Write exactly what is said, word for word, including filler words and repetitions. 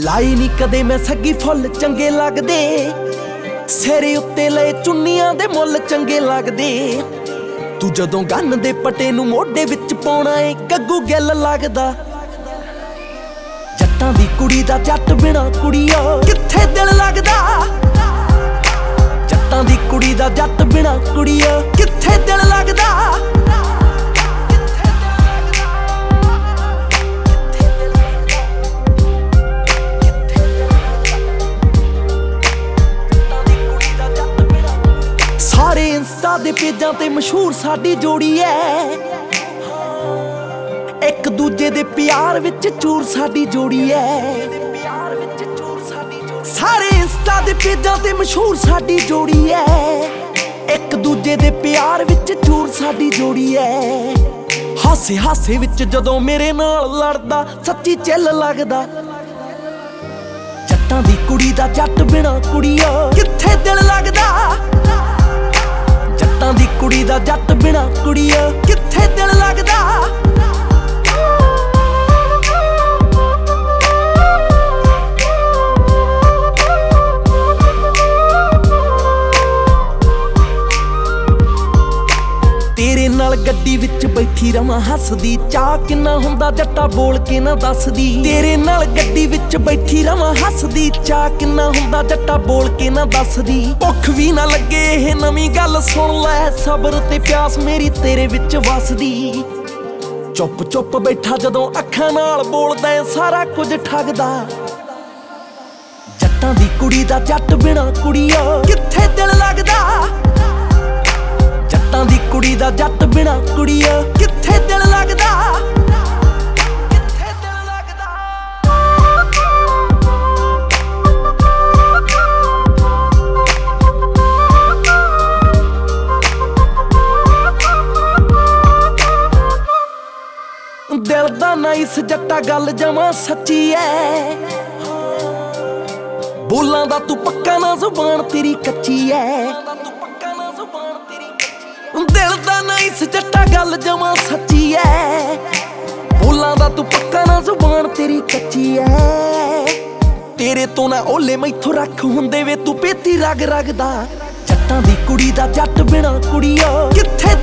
ਲਾਈ ਨੀ ਕਦੇ ਮੈਂ ਸੱਗੀ ਫੁੱਲ ਚੰਗੇ ਲੱਗਦੇ, ਸਿਰੇ ਉੱਤੇ ਲਏ ਚੁੰਨੀਆਂ ਦੇ ਮੁੱਲ ਚੰਗੇ ਲੱਗਦੇ। ਤੂੰ ਜਦੋਂ ਗੰਨ ਦੇ ਪਟੇ ਨੂੰ ਮੋਢੇ ਵਿੱਚ ਪਾਉਣਾ ਏ ਗੱਗੂ ਗਿੱਲ ਲੱਗਦਾ। ਜੱਟਾਂ ਦੀ ਕੁੜੀ ਦਾ ਜੱਟ ਬਿਨਾ ਕੁੜੀਓ ਕਿੱਥੇ ਦਿਲ ਲੱਗਦਾ। ਜੱਟਾਂ ਦੀ ਕੁੜੀ ਦਾ ਜੱਟ ਬਿਨਾ ਕੁੜੀਓ ਕਿੱਥੇ ਦਿਲ ਲੱਗਦਾ। ਸਾਰੇ ਇੰਸਟਾ ਦੇ ਪੇਜਾਂ ਤੇ ਮਸ਼ਹੂਰ ਸਾਡੀ ਜੋੜੀ ਐ, ਇੱਕ ਦੂਜੇ ਦੇ ਪਿਆਰ ਵਿੱਚ ਚੂਰ ਸਾਡੀ ਜੋੜੀ ਐ। ਸਾਰੇ ਇੰਸਟਾ ਦੇ ਪੇਜਾਂ ਤੇ ਮਸ਼ਹੂਰ ਸਾਡੀ ਜੋੜੀ ਐ, ਇੱਕ ਦੂਜੇ ਦੇ ਪਿਆਰ ਵਿੱਚ ਚੂਰ ਸਾਡੀ ਜੋੜੀ ਐ। ਹਾਸੇ ਹਾਸੇ ਵਿੱਚ ਜਦੋਂ ਮੇਰੇ ਨਾਲ ਲੜਦਾ ਸੱਚੀ ਚਿੱਲ ਲੱਗਦਾ। ਜੱਟਾਂ ਦੀ ਕੁੜੀ ਦਾ ਜੱਟ ਬਿਨਾ ਕੁੜੀਓ ਕਿੱਥੇ ਦਿਲ ਲੱਗਦਾ। ਜੱਟਾਂ ਦੀ ਕੁੜੀ ਦਾ ਜੱਟ ਬਿਨਾ ਕੁੜੀਓ ਕਿੱਥੇ ਦਿਲ ਲੱਗਦਾ। ਤੇਰੇ ਨਾਲ ਗੱਡੀ ਵਿੱਚ ਬੈਠੀ ਰਵਾਂ ਹੱਸਦੀ, ਚਾਹ ਕਿੰਨਾ ਹੁੰਦਾ ਜੱਟਾ ਬੋਲ ਕੇ ਨਾ ਦੱਸਦੀ। ਤੇਰੇ ਨਾਲ ਗੱਡੀ ਵਿੱਚ ਬੈਠੀ ਰਵਾਂ ਹੱਸਦੀ, ਚਾਹ ਕਿੰਨਾ ਹੁੰਦਾ ਜੱਟਾ ਬੋਲ ਕੇ ਨਾ ਦੱਸਦੀ। ਭੁੱਖ ਵੀ ਨਾ ਲੱਗੇ ਇਹ ਨਵੀਂ ਗੱਲ ਸੁਣ ਲੈ, ਸਬਰ ਤੇ ਪਿਆਸ ਮੇਰੀ ਤੇਰੇ ਵਿੱਚ ਵਸਦੀ। ਚੁੱਪ ਚੁੱਪ ਬੈਠਾ ਜਦੋਂ ਅੱਖਾਂ ਨਾਲ ਬੋਲਦਾ ਸਾਰਾ ਕੁਝ ਠੱਗਦਾ। ਜੱਟਾਂ ਦੀ ਕੁੜੀ ਦਾ ਜੱਟ ਬਿਨਾ ਕੁੜੀਓ ਕਿੱਥੇ ਦਿਲ ਲੱਗਦਾ। ਜੱਟਾਂ ਦੀ ਕੁੜੀ ਦਾ ਜੱਟ ਬਿਨਾ ਕੁੜੀਓ ਕਿੱਥੇ ਦਿਲ ਲੱਗਦਾ। ਕਿੱਥੇ ਦਿਲ ਲੱਗਦਾ। ਦਿਲ ਦਾ ਨਾਈਸ ਜੱਟਾ ਗੱਲ ਜਮਾਂ ਸੱਚੀ ਐ, ਬੋਲਾਂ ਦਾ ਤੂੰ ਪੱਕਾ ਨਾ ਜ਼ੁਬਾਨ ਤੇਰੀ ਕੱਚੀ ਐ। ਦਿਲ ਦਾ ਨਾਈਸ ਜੱਟਾ ਗੱਲ ਜਮਾਂ ਸੱਚੀ ਐ, ਬੋਲਾਂ ਦਾ ਤੂੰ ਪੱਕਾ ਨਾ ਜ਼ੁਬਾਨ ਤੇਰੀ ਕੱਚੀ ਐ। ਤੇਰੇ ਤੋਂ ਨਾ ਓਲੇ ਮੈਥੋਂ ਰੱਖ ਹੁੰਦੇ ਵੇ ਤੂੰ ਪੇਤੀ ਰਗ ਰਗਦਾ। ਜੱਟਾਂ ਦੀ ਕੁੜੀ ਦਾ ਜੱਟ ਬਿਨਾ ਕੁੜੀਓ ਕਿੱਥੇ